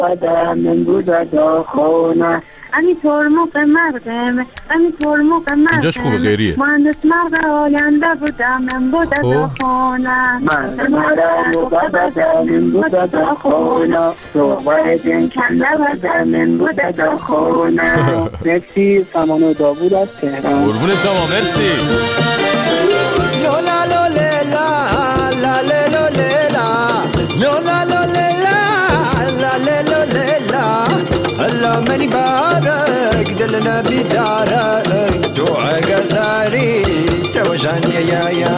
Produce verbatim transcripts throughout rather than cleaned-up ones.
بدم من بود داخونه امی ترمق مردم امی ترمق مردم اینجاش خوبه غیریه مهندس مرد آینده بودم من بود داخونه من مرد بدم من بود داخونه صحبه دن کنده بدم من بود داخونه. مرسی سمانو داوود از تهران. قربون شما مرسی. لولا لولا لا لا لولا لولا لولا لا لا لولا الله منی بارک دلنا بیدارک دعا گزاری توجانی یا یا.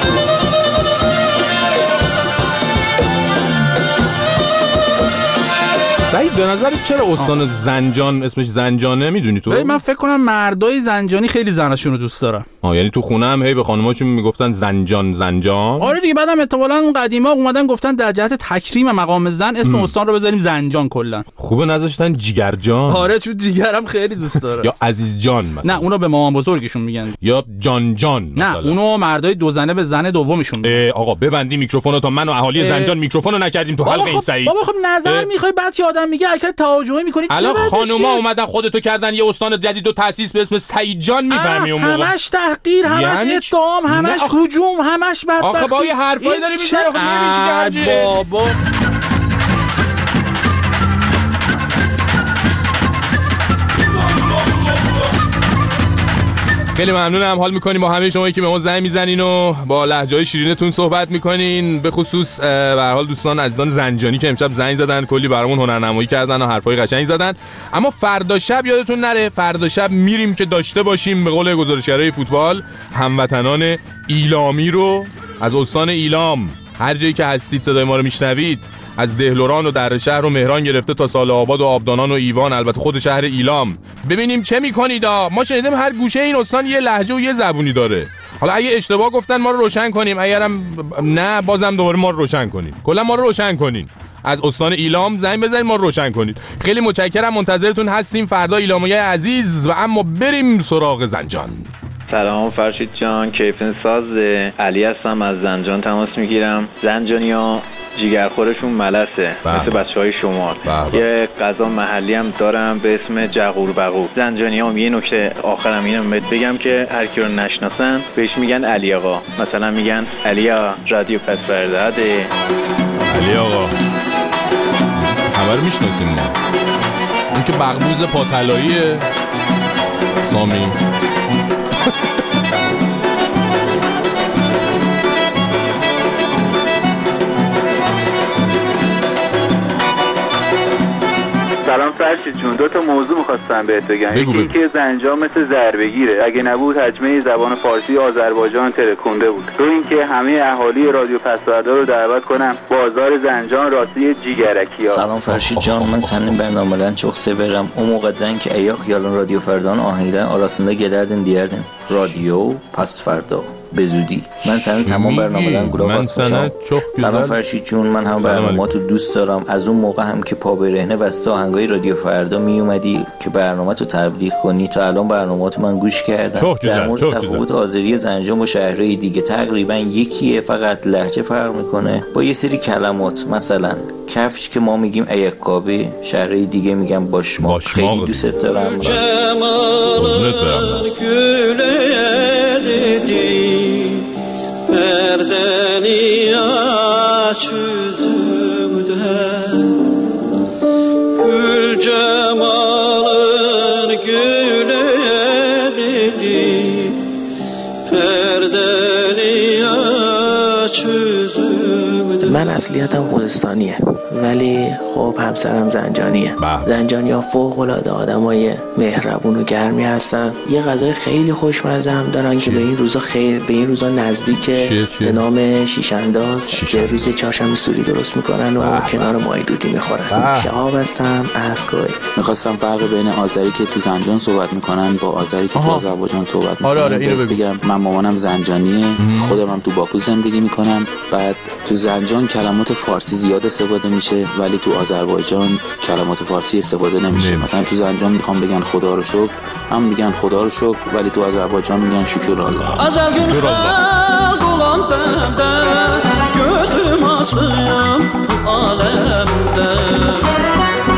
سعید به نظرت چرا استان زنجان اسمش زنجانه میدونی تو؟ من فکر کنم مردای زنجانی خیلی زناشون رو دوست دارن. آه یعنی تو خونه هم هی به خانماشون میگفتن زنجان زنجان؟ آره دیگه بعدم احتمالاً اون قدیما اومدن گفتن در جهت تکریم مقام زن اسم ام. استان رو بذاریم زنجان کلا. خوبه نذاشتن جیگرجان؟ آره چون جیگرم خیلی دوست داره. یا عزیز جان مثلا؟ نه اونو به مامان بزرگشون میگن. یا جان جان مثلا؟ نه اونو مردای دو زنه به زن دومشون میگن. آقا ببندی میکروفونو تا من و اهالی زنجان میکروفونو نکردیم تو حلقه این سعید. بابا خب نظر میخوای بعد که آدم میگه حرکت توجهی میکنی الان خانوما اومدن خودتو کردن یه استان جدید و تأسیس به اسم سعید جان میفهمی اون موقع همش تحقیر همش یعنی اتهام همش هجوم همش بدبختی. آخه با یه حرفایی داری میزنی خب نمیشه که بابا خیلی ممنونم. حال میکنیم با همه شمایی که به ما زنگ میزنین و با لهجه‌های شیرینتون صحبت میکنین، به خصوص به هر حال دوستان عزیزان زنجانی که امشب زنگ زدن کلی برامون هنرنمایی کردن و حرفای قشنگ زدن. اما فردا شب یادتون نره فردا شب میریم که داشته باشیم به قول گزارشگرای فوتبال هموطنان ایلامی رو از استان ایلام، هر جایی که هستید صدای ما رو میشنوید، از دهلوران و در شهر و مهران گرفته تا سال آباد و آبدانان و ایوان، البته خود شهر ایلام، ببینیم چه میکنید. ما شنیدیم هر گوشه این استان یه لهجه و یه زبونی داره. حالا اگه اشتباه گفتن ما رو روشن کنیم، اگرم نه بازم دوباره ما رو روشن کنین، کلا ما رو روشن کنین. از استان ایلام زنگ بزنید ما رو روشن کنید. خیلی متشکرم، منتظرتون هستیم فردا ایلامیای عزیز. و اما بریم سراغ زنجان. سلام فرشید جان، کیفن ساز علی هستم، از زنجان تماس میگیرم. زنجانیا جیگرخورشون ملسه مثل بچه های شمال. یه غذا محلی هم دارم به اسم جغور بغور. زنجانیا هم یه نکته آخرم اینو بگم که هر کی رو نشناسن بهش میگن علی آقا. مثلا میگن علی آقا رادیو پس فرزاده. علی آقا همه رو میشناسیم ما. اون که بغبوز پاتلاییه سامی. سلام فرشید جون، دو تا موضوع می‌خواستم بهت بگم. یکی که زنجان مثل ضربه‌گیره، اگه نبود حجمه زبان فارسی آذربایجان ترکونده بود. دو اینکه همه اهالی رادیو پسوردا رو دعوت کنم بازار زنجان راستی جیگرکیا. سلام فرشید جان، من سنین برنامه‌لن çok severim. O muqaddan ki ayak yalan radyo ferdan ahangdan arasında gederdin diyerdin. Radyo Pasferda به زودی. من سن تمام برنامه‌لن گلاب هستم. سلام فرشید جون، من هم برنامه‌تو دوست دارم. از اون موقع هم که پا برهنه واسه آهنگای رادیو فردا می اومدی که برنامه‌تو تبلیغ کنی تا الان برنامه‌تو من گوش کردم. در مورد تفاوت آذری زنجان با شهرهای دیگه تقریبا یکیه، فقط لهجه فرق میکنه با یه سری کلمات. مثلا کفش که ما میگیم ایقابی، شهرهای دیگه میگن باشماق. خیلی دوست دارم. Perdeni aç yüzümde Gül cemalın güle dedi Perdeni aç yüzümde. من اصلیتم خوزستانیه ولی خب همسرم زنجانیه. زنجانی‌ها فوق‌العاده آدمای مهربون و گرمی هستن. یه غذای خیلی خوشمزه هم دارن که به این روزا خیلی به این روزا نزدیکه، به نام شیش‌انداز که روز چهارشنبه سوری درست میکنن و بح کنار ماهی دودی میخورن. شهاب هستم از کویت. میخواستم فرق بین آذری که تو زنجان صحبت میکنن با آذری که تو آذربایجان صحبت میکنن. آره آره اینو بگم. من مامانم زنجانیه، خودم هم تو باکو زندگی میکنم. بعد تو زنجان کلمات فارسی زیاد استفاده میشه ولی تو آذربایجان کلمات فارسی استفاده نمیشه. مثلا تو زنجان میخوام بگن خدا رو شکر، هم میگن خدا رو شکر، ولی تو آذربایجان میگن شکر الله. Azal gün xalq olan bəndə gözüm açlıyam aləmdə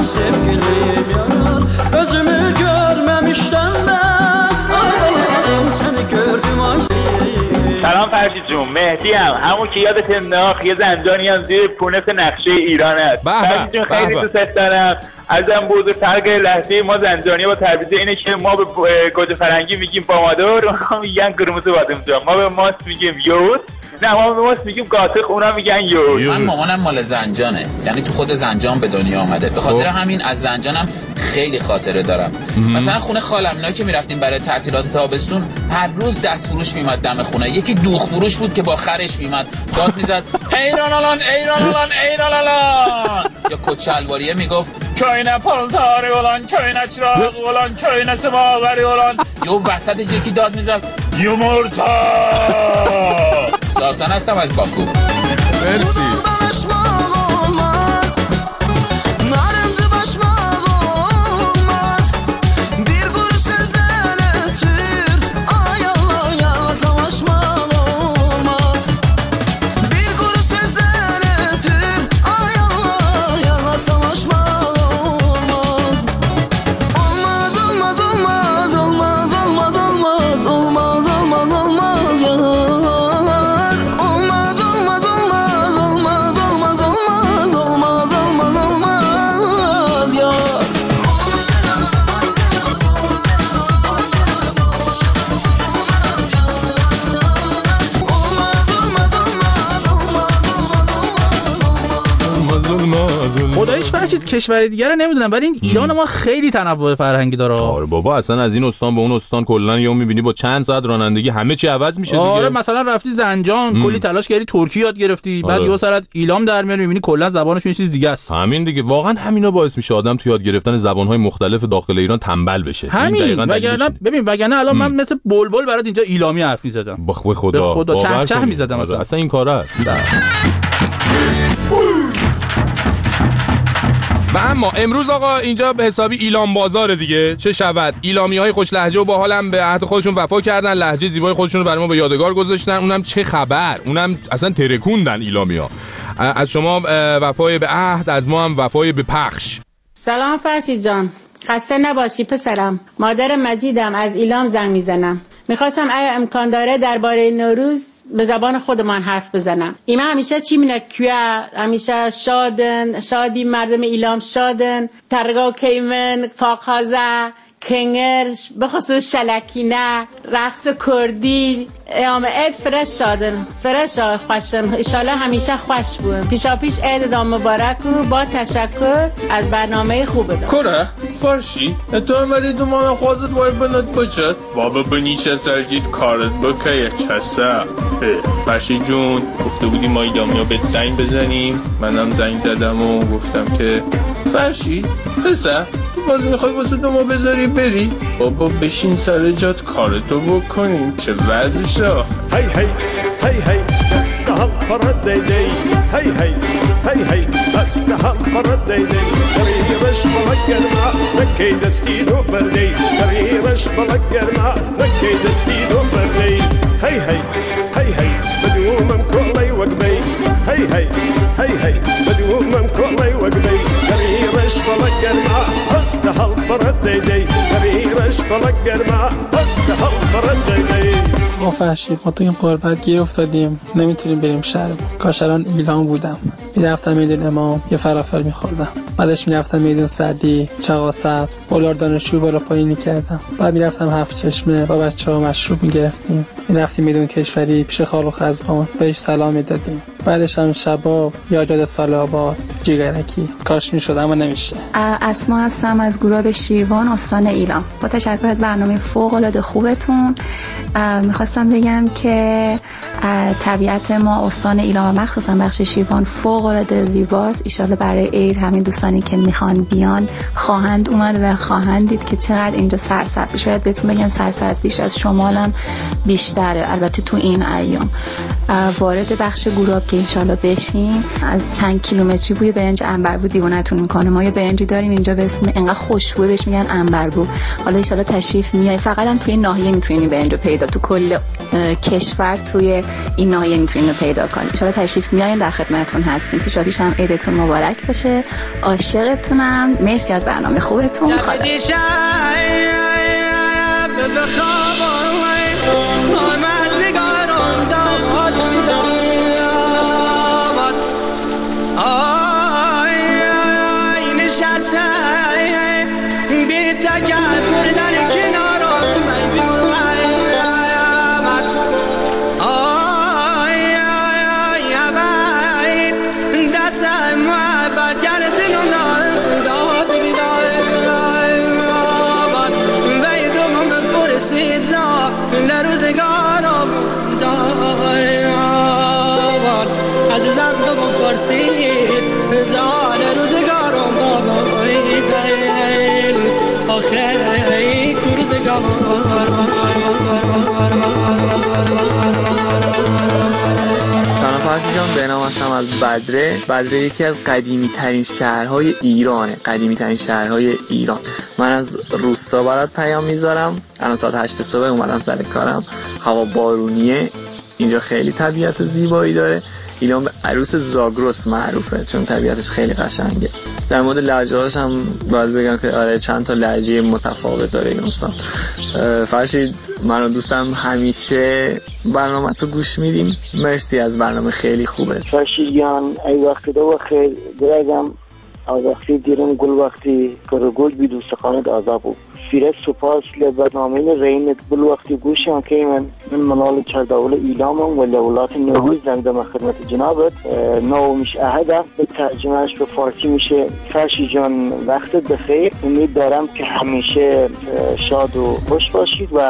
ay sevgilim yar Gözümü görmemişten ben Ay seni gördüm ay sevgilim. سلام فرشید جون، مهدی هم همون که یادت انداخت یه زنجانی هم زیر پونت نقشه ایران هست. فرشید جون خیلی دوست دارم. ازم بزرگتر که لحظه ما زنجانی با تبریز اینه که ما به گوجه فرنگی میگیم پامادور، اونها میگن قرمز بادمجان. ما به ماست میگیم یوز، نه ما به ماست میگیم قاطق، اونا میگن یوز. من مامانم مال زنجانه، یعنی تو خود زنجان به دنیا آمده. به خاطر همین از زنجانم خیلی خاطره دارم. مثلا خونه خالم اینا که میرفتیم برای تعطیلات تابستون، هر روز دست فروش میمد دم خونه. یکی دوغ فروش بود که با خرش میمد داد میزد ایران الان ایران الان ایران الان، یا کچلواریه میگفت کوینه پالتاری ولان کوینه چراغ ولان کوینه سماوری ولان، یا وسط یکی داد میزد یومورتا. ساسن هستم از باکو. مرسی. خداییش فرشید کشور دیگه رو نمیدونم، ولی این ایران ما خیلی تنوع فرهنگی داره. آره بابا، اصلا از این استان به اون استان کلا یهو میبینی با چند ساعت رانندگی همه چی عوض میشه دیگه. آره مثلا رفتی زنجان ام. کلی تلاش کردی ترکی یاد گرفتی، آره. بعد یهو سر از ایلام در میاری میبینی کلا زبانشون یه چیز دیگه است. همین دیگه، واقعا همینا باعث میشه آدم تو یاد گرفتن زبان‌های مختلف داخل ایران تنبل بشه. همین وگرنه ببین وگرنه الان من مثل بلبل برات اینجا ایلامی حرف میزدم. به خدا به خدا چه چه میزدم اصلا. اصلا این کارا هست. و اما امروز آقا اینجا به حسابی ایلام بازاره دیگه. چه شود ایلامی‌های خوش لهجه و باحالم به عهد خودشون وفا کردن، لهجه زیبای خودشون رو برای ما به یادگار گذاشتن. اونم چه خبر، اونم اصلا ترکوندن ایلامیا. از شما وفای به عهد، از ما هم وفای به پخش. سلام فرشید جان، خسته نباشی پسرم. مادر مجیدم، از ایلام زنگ میزنم. میخواستم اگه امکان داره درباره نوروز به زبان خودمان حرف بزنم. ایما همیشه چی مینه کیا، همیشه شادن، شادی مردم ایلام شادن، ترگا کیمن، فاقازه، کنگرش، به خصوص شلکینه، رقص کردی، ایام عید فرش شادن، فرش خوشن، ایشالا همیشه خوش بود. پیشا پیش عید دام مبارک و با تشکر از برنامه خوبه دام. کره فرشی تو هم ولی دومان خوازت باید بند باشد بابا بنیشه سرجید کارت بکه چسه. فرشی جون گفته بودی ما ایدامیا بهت زنگ بزنیم، منم زنگ زدم و گفتم که فرشی پسر باز میخوای واسه دو ما بذاری بری؟ بابا بشین سر جات کارتو بکنیم. چه وضعشه آخه؟ هی هی هی هی استحال برد دیدی هی هی هی هی استحال برد دیدی دریرش بلک گرما نکی دستی دو بردی دریرش بلک گرما نکی دستی دو بردی هی هی هی هی بدومم کلی وقبی هی هی هی هی بدومم کلی وقبی دریرش بلک گرما استحال برد دیدی دریرش بلک گرما استحال برد دیدی. ما فرشید ما تو این قربت گیر افتادیم، نمیتونیم بریم شهر. کاش الان ایلام بودم، میرفتم میدون امام یه فلافل میخوردم، بعدش میرفتم میدون سعدی چاقا سبز بولار دانشجو بالا پایین میکردم، بعد میرفتم هفت چشمه با بچه ها مشروب میگرفتیم، میرفتیم میدون کشوری پیش خالو خزبان بهش سلام میدادیم، بعدش هم شباب یاد سال آباد جیگرکی. کاش میشد اما نمیشه. اسما هستم از گروه شیروان استان ایلام. با تشکر از برنامه فوق العاده خوبتون میخواستم بگم که طبیعت ما استان ایلام و مخصوصا بخش شیروان فوق العاده زیباست. ان شاءالله برای عید همین دوستانی که میخوان بیان خواهند اومد و خواهند دید که چقدر اینجا سرسبز. شاید بهتون بگم سرسبزیش از شمالم بیشتر بیشتره. البته تو این ایام وارد بخش گوراب که انشالله بشیم، از چند کیلومتری بوی برنج عنبربو دیوونتون میکنه. ما یه برنجی داریم اینجا به اسم انقدر خوشبوه بهش میگن عنبربو. حالا انشالله تشریف میای، فقط هم توی این ناحیه میتونین برنج رو پیدا، تو کل کشور توی این ناحیه میتونین پیدا کنین. انشالله تشریف میایین، در خدمتتون هستیم. پیشا پیش هم عیدتون مبارک باشه. عاشقتونم. مرسی از برنامه خوبتون. خدا سلام فرشی جان، به نام هستم از بدره. بدره یکی از قدیمی ترین شهرهای ایرانه، قدیمی ترین شهرهای ایران. من از روستا برات پیام میذارم. الان ساعت هشت صبح اومدم سر کارم. هوا بارونیه، اینجا خیلی طبیعت زیبایی داره. ایلام به عروس زاگرس معروفه چون طبیعتش خیلی قشنگه. در مورد لهجه‌هاش هم باید بگم که آره چند تا لهجه متفاوت داره این استان. فرشید من و دوستم همیشه برنامه تو گوش میدیم. مرسی از برنامه، خیلی خوبه. فرشید جان ای وقتی دو خیر درگم از وقتی دیرم گل وقتی کرگوج بی دوستخانه آزابو فیرت سپاس لبرنامه رینت گل وقتی گوشم که من من منال چرداول ایلامم و لولات نوروز زنده خدمت جنابت. نو مش احده به ترجمهش به فارسی میشه فرشی جان وقتت بخیر. امید دارم که همیشه شاد و خوش باشید و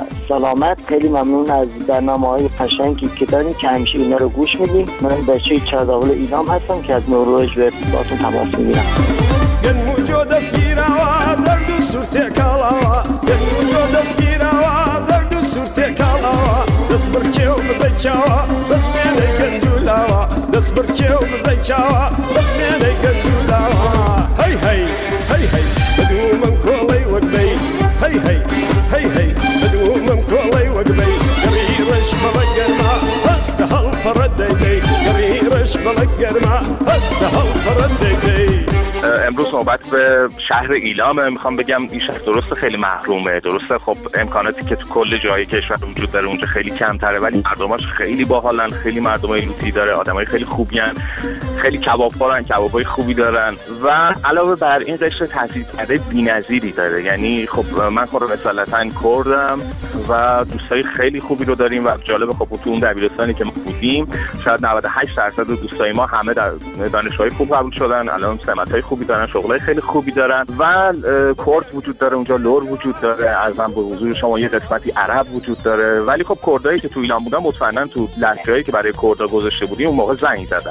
سلامت. خیلی ممنون از برنامه‌های قشنگی که دارین که همیشه اینا رو گوش میدین. من بچه چرداول ایلام هستم که از نوروز به باتون تماس میگیرم. گن موجود اسگیرا و زرد و سرت کالا گن موجود اسگیرا و زرد و سرت کالا دست برچه و بزای چاوا بس مینه گندولا دست برچه و بزای چاوا بس مینه گندولا هی هی هی هی بدو من کولی وقبی هی هی هی هی بدو من کولی وقبی قریرش بلگرما استهل پردیدی قریرش بلگرما استهل پردیدی. امروز صحبت به شهر ایلام. میخوام بگم این شهر درسته خیلی محرومه، درسته خب امکاناتی که تو کل جای کشور وجود داره اونجا خیلی کمتره، ولی مردماش خیلی باحالن، خیلی مردمای لوتی داره، آدمای خیلی خوبیان، خیلی کبابخورن، کبابای خوبی دارن و علاوه بر این قشر تحصیلکرده بی‌نظیری داره. یعنی خب من خودم اصالتا کردم و دوستای خیلی خوبی رو داریم و جالب خب تو اون دبیرستانی که ما بودیم شاید نود و هشت درصد دوستای ما همه در دانشگاه خوب قبول شدن، الان سمتای خوبی دارن، شغلای خیلی خوبی دارن و کرد وجود داره اونجا، لور وجود داره، ارزم به حضور شما یه قسمتی عرب وجود داره. ولی خب کردایی که تو ایران بودن مطمئنا تو لهجه‌ای که برای کردا گذاشته بودیم اون موقع زنگ زدن.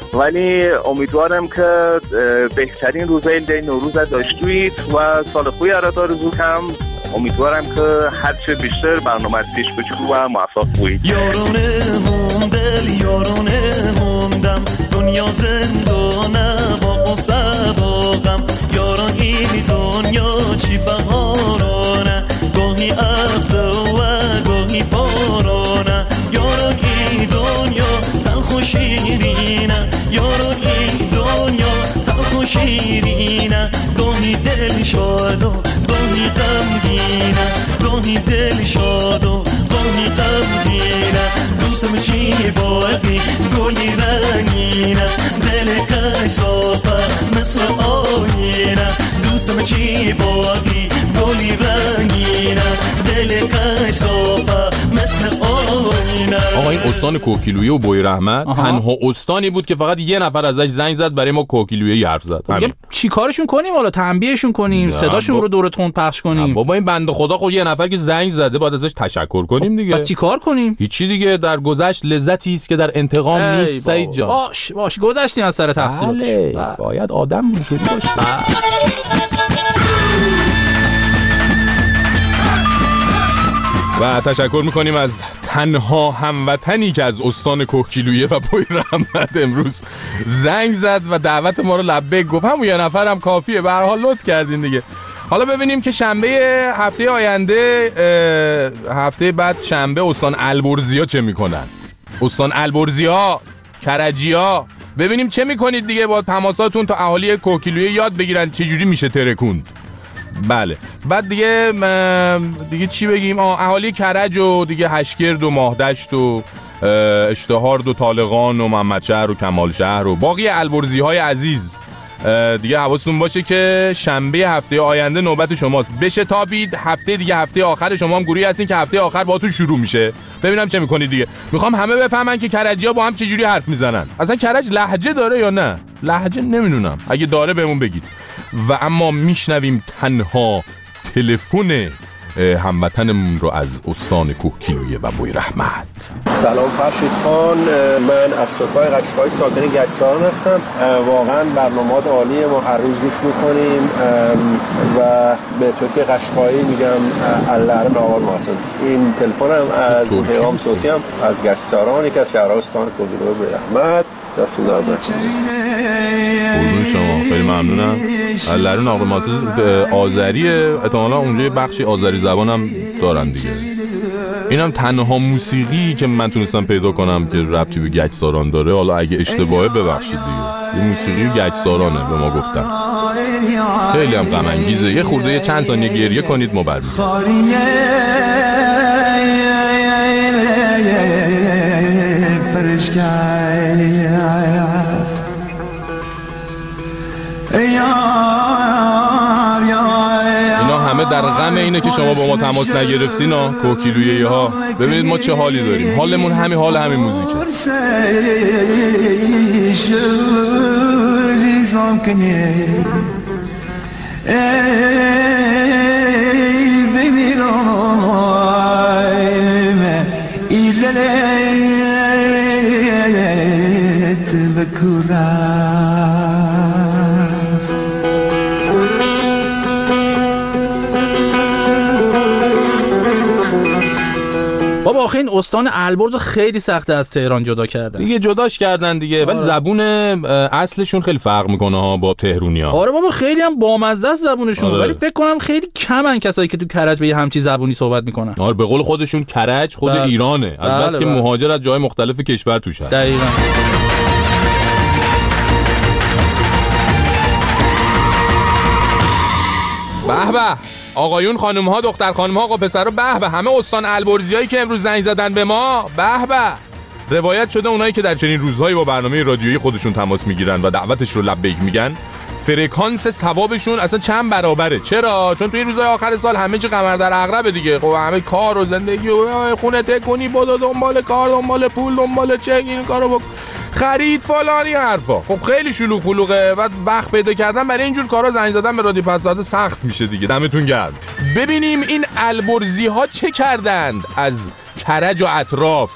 ولی امیدوارم که بهترین روزای عید نوروز داشتید و سال خوبی براتون آرزو کنم. امیدوارم که هر چه بیشتر برنامه پیش بچو و موفق باشید. یارونه موندل یارونه موندم دنیا زندانه با قصه با غم یاران این دنیا چی بهارانه گاهی افته و گاهی بارانه یاران این دنیا تلخ و شیرینه یاران این دنیا تلخ و شیرینه گاهی دل شاد و گاهی غمگینه گاهی دل شاد و گاهی غمگینه دوستم چی باقی گلی رنگینه دل که صافه مثل آینه دوستم چی باقی گلی رنگینه دل که صافه مثل آینه. آقا این استان کوکیلویی و بوی رحمت آها. تنها استانی بود که فقط یه نفر ازش زنگ زد برای ما کوکیلویی حرف زد. چی کارشون کنیم حالا؟ تنبیهشون کنیم، صداشون با... رو دورتون پخش کنیم؟ بابا این بنده خدا خود یه نفر که زنگ زده باید ازش تشکر کنیم دیگه. بعد چی کار کنیم؟ هیچی دیگه، در گذشت لذتی است که در انتقام نیست سعید جان. باش باش گذشتیم از سر تقصیراتش. باید آدم اینطوری باشه. و و تشکر میکنیم از تنها هموطنی که از استان کوهگیلویه و بویراحمد امروز زنگ زد و دعوت ما رو لبیک گفت. همون یه نفرم کافیه، به هر حال لطف کردین دیگه. حالا ببینیم که شنبه هفته آینده، هفته بعد شنبه، استان البرزیا چه میکنن. استان البرزیا، کرجیا، ببینیم چه میکنید دیگه با تماساتون تا اهالی کوهگیلویه یاد بگیرن چه جوری میشه ترکوند. بله بعد دیگه دیگه چی بگیم؟ آه اهالی کرج و دیگه هشگرد و ماهدشت و اشتهارد و طالقان و محمدشهر و کمالشهر و باقی البرزی های عزیز دیگه حواستون باشه که شنبه هفته آینده نوبت شماست. بشه تابید هفته دیگه، هفته آخر شما هم گروهی هستین که هفته آخر باهاتون شروع میشه. ببینم چه میکنید دیگه. میخوام همه بفهمن که کرجی‌ها با هم چه جوری حرف میزنن. اصلا کرج لهجه داره یا نه؟ لهجه نمیدونم، اگه داره بهمون بگید. و اما میشنویم تنها تلفن هموطنمون رو از استان کوهگیلویه و بویراحمد. سلام فرشید خان، من از توپای قشقایی ساکن گچساران هستم. واقعا برنامه‌ات عالیه، ما هر روز گوش میکنیم و به توی قشقایی میگم اللهرم آوار ماسن. این تلفنم از پیغام صوتی هم از گچساران، یکی از شهرهای استان کوهگیلویه و بویراحمد. دستون درد نکنه. قربون شما، خیلی ممنونم. اللهرون آقا ماسز آذریه، احتمالاً اونجا یه بخشی آذری زبان هم دارن دیگه. اینم تنها موسیقی که من تونستم پیدا کنم که ربطی به گچساران داره. حالا اگه اشتباهه ببخشید دیگه. یه موسیقی گچسارانه به ما گفتن. خیلی هم غم انگیزه. یه خورده یه چند ثانیه گریه کنید ما برمیگردیم. اینا همه در غم اینه که شما با ما تماس نگرفتین ها کوهگیلویه ها. ببینید ما چه حالی داریم، حالمون همین حال همین موزیکه. بابا آخه این استان البرز خیلی سخته از تهران جدا کردن دیگه. جداش کردن دیگه، ولی زبون اصلشون خیلی فرق میکنه ها با تهرونیا. آره بابا خیلی هم بامزه است زبونشون. آره. ولی فکر کنم خیلی کمن کسایی که تو کرج به یه همچی زبونی صحبت میکنن. آره به قول خودشون کرج خود بله. ایرانه، از بله بس که بله. مهاجر از جای مختلف کشور توش هست. دقیقاً. به به آقایون، خانم ها، دختر خانم ها، آقا پسر ها، به به همه استان البرزیایی که امروز زنگ زدن به ما. به به روایت شده اونایی که در چنین روزهایی با برنامه رادیویی خودشون تماس میگیرن و دعوتش رو لبیک میگن، فرکانس ثوابشون اصلا چند برابره. چرا؟ چون توی روزهای آخر سال همه چی قمر در عقربه دیگه. خب همه کار و زندگی و خونه تکونی، بدو دنبال کار، دنبال پول، دنبال چک، این کارو بکن، خرید فلانی حرفا. خب خیلی شلوغ پلوغه و وقت پیدا کردن برای اینجور کارا زنگ زدن به رادیو پسورد سخت میشه دیگه. دمتون گرم. ببینیم این البرزی ها چه کردند از کرج و اطراف.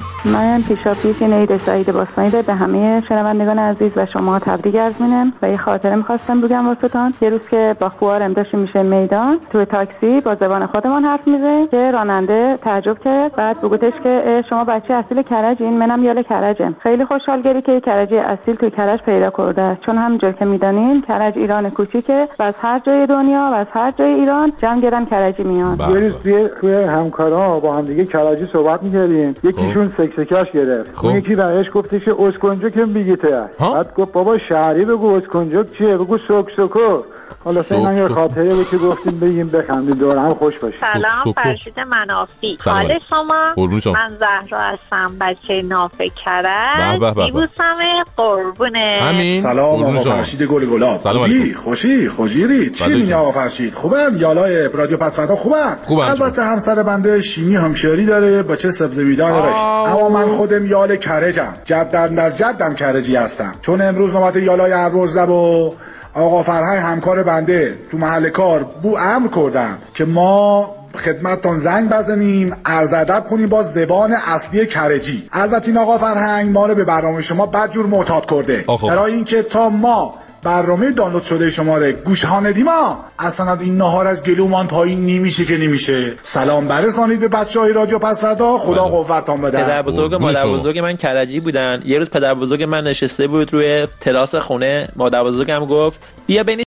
من پیشاپیش عید سعید باستانی به همه شنوندگان عزیز و شما تبریک عرض می‌کنم و یه خاطره می‌خواستم بگم واسهتون. یه روز که با خوارم داشتیم میشه میدان، توی تاکسی با زبان خودمون حرف می‌زنه که راننده تعجب کرد، بعد بگوتش که شما بچه اصیل کرجین، منم یال کرجم. خیلی خوشحال گری که کرجی اصیل توی کرج پیدا کرده، چون همونجور که میدونین کرج ایران کوچیکه و از هر جای دنیا و از هر جای ایران جمع گردن کرجی میاد. یه روز توی همکارا با هم دیگه کرجی صحبت می‌کردیم، یکیشون سکسکاش گرفت. اون یکی برایش گفتش که اسکنجوک میگیته. بعد گفت بابا شهری بگو اسکنجوک چیه؟ بگو سوک سوکو. حالا سینا یه خاطره بود که گفتیم بگیم بخندیم دور هم خوش باشیم. سلام فرشید منافی. حال شما؟ من زهرا هستم، بچه نافه کرج. دیبوسم قربونه. سلام آقا فرشید گل گلاب. خوبی؟ خوشی؟ خوشیری؟ چی میگی آقا فرشید؟ خوبن؟ یالای رادیو پسوردا خوبن؟ البته همسر بنده شیمی همشری داره، بچه سبز میدان رشت. اما من خودم یال کرجم. جدم در جدم کرجی هستم. چون امروز نوبت یالای البرز و آقا فرهنگ همکار بنده تو محل کار بو امر کردن که ما خدمتتان زنگ بزنیم، عرض ادب کنیم با زبان اصلی کرجی. البته این آقا فرهنگ ما رو به برنامه شما بدجور معتاد کرده، برای اینکه تا ما برنامه دانلود شده شماره گوش ها ندیما اصلا این نهار از گلومان پایین نمیشه که نمیشه. سلام برسانید به بچهای رادیو پس فردا. خدا قوتتون بده. پدر بزرگ و مادر بزرگ من کرجی بودن. یه روز پدر بزرگ من نشسته بود روی تراس خونه، مادر بزرگم گفت بیا بنی